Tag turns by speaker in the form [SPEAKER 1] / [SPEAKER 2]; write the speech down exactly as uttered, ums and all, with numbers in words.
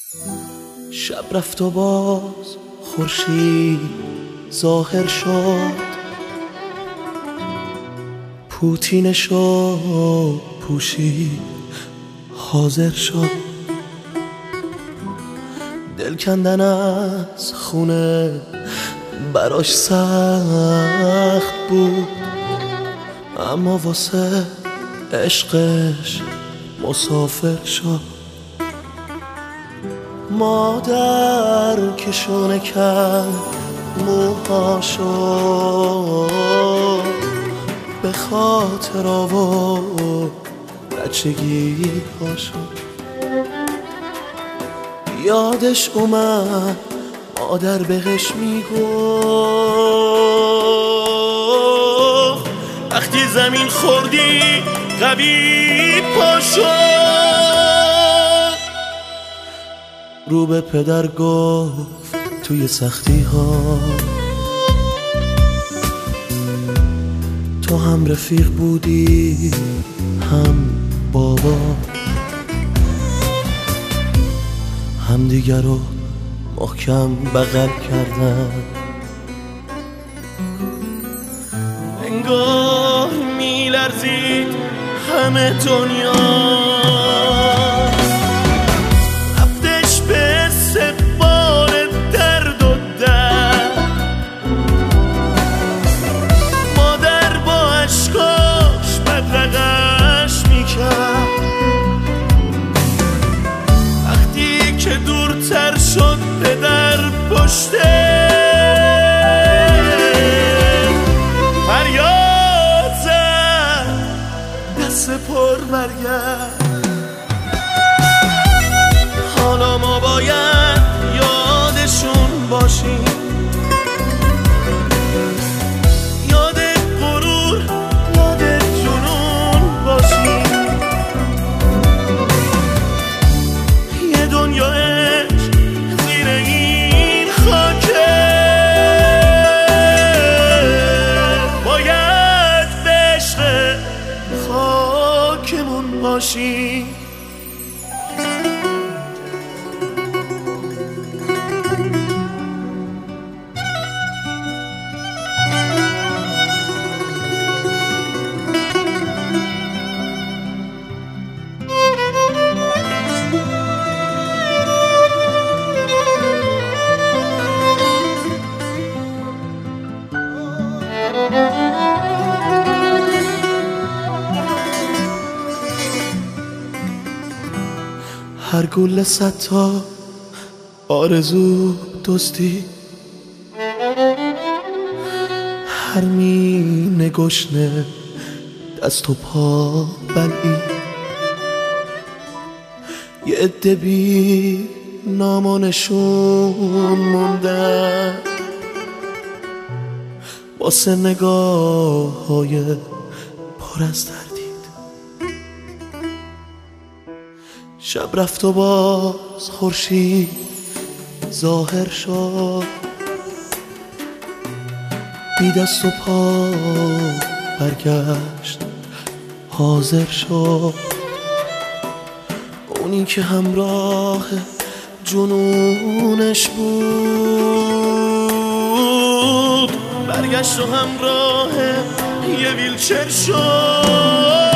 [SPEAKER 1] شب رفت و باز خورشید ظاهر شد، پوتینشو پوشید حاضر شد. دل کندن از خونه براش سخت بود، اما واسه عشقش مسافر شد. مادر که شونه کرد موهاشو، به خاطر آورد بچگی هاشو. یادش اومد مادر بهش میگفت وقتی زمین خوردی قوی پاشو. رو به پدر گفت توی سختی ها تو هم رفیق بودی هم بابا، هم دیگر رو محکم بغل کردن. انگار میلرزید همه دنیا، رفتش به استقبال درد و درد. مادر با عشقاش بدرقش میکرد، وقتی که دورتر شد پدر پشته فریاد زد دست پر برگرد. حالا ما باید یادشون باشیم، یاد غرور یاد جنون باشیم. یه دنیا عشق زیر این خاکه، باید به عشق خاکمون باشیم. هر گل صد تا آرزو دزدی، هر مینه گشنه دست و پا بلعی. یه عده بی نام و نشون موندن واسه نگاه های پر از تردید. شب رفت و باز خورشید ظاهر شد، بی دست و پا برگشت حاضر شد. اونی که همراه جنونش بود برگشت و همراه یه ویلچر شد.